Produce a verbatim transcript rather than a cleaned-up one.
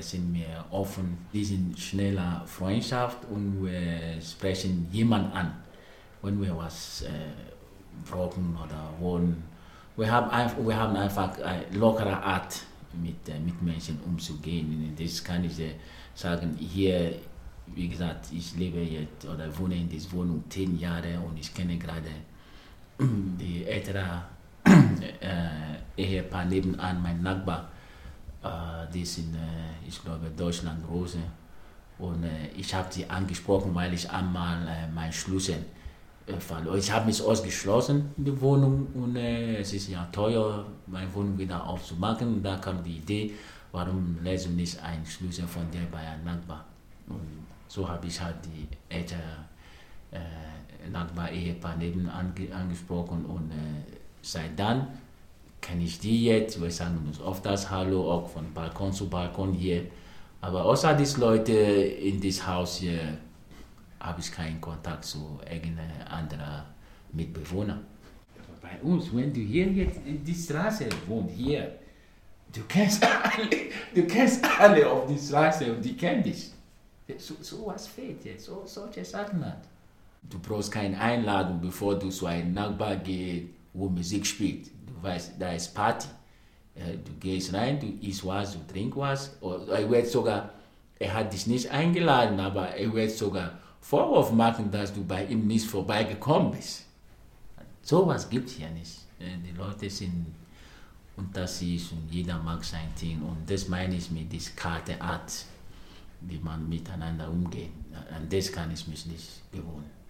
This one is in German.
sind wir offen, wir sind schneller Freundschaft und wir sprechen jemanden an, wenn wir was äh, brauchen oder wollen. Wir haben, einfach, wir haben einfach eine lockere Art, mit äh, Mitmenschen umzugehen. Das kann ich äh, sagen, hier, wie gesagt, ich lebe jetzt oder wohne in dieser Wohnung zehn Jahre und ich kenne gerade die ältere äh, Ehepaar nebenan, mein Nachbar, äh, die sind, äh, ich glaube, Deutschland Rose. Und äh, ich habe sie angesprochen, weil ich einmal äh, meinen Schlüssel äh, verloren. Ich habe mich ausgeschlossen in die Wohnung und äh, es ist ja teuer, meine Wohnung wieder aufzumachen. Und da kam die Idee, warum lässt du nicht einen Schlüssel von dir bei einem Nachbar? Und so habe ich halt die ältere äh, Nachbar-Ehepaar nebenan ange angesprochen und äh, seit dann kenne ich die jetzt. Wir sagen uns oft das Hallo, auch von Balkon zu Balkon hier. Aber außer diesen Leute in diesem Haus hier habe ich keinen Kontakt zu irgendeinem anderen Mitbewohner. Aber bei uns, wenn du hier jetzt in die Straße wohnst, hier, du kennst alle, du kennst alle auf die Straße und die kennen dich. So, so was fehlt jetzt, so, solche Sachen hat. Du brauchst keine Einladung, bevor du zu einem Nachbar gehst, wo Musik spielt. Du weißt, da ist Party. Du gehst rein, du isst was, du trinkst was. Er wird sogar, er hat dich nicht eingeladen, aber er wird sogar Vorwurf machen, dass du bei ihm nicht vorbeigekommen bist. Sowas gibt es ja nicht. Die Leute sind unter sich und jeder mag sein Ding. Und das meine ich mit dieser kalte Art, wie man miteinander umgeht. An das kann ich mich nicht gewöhnen.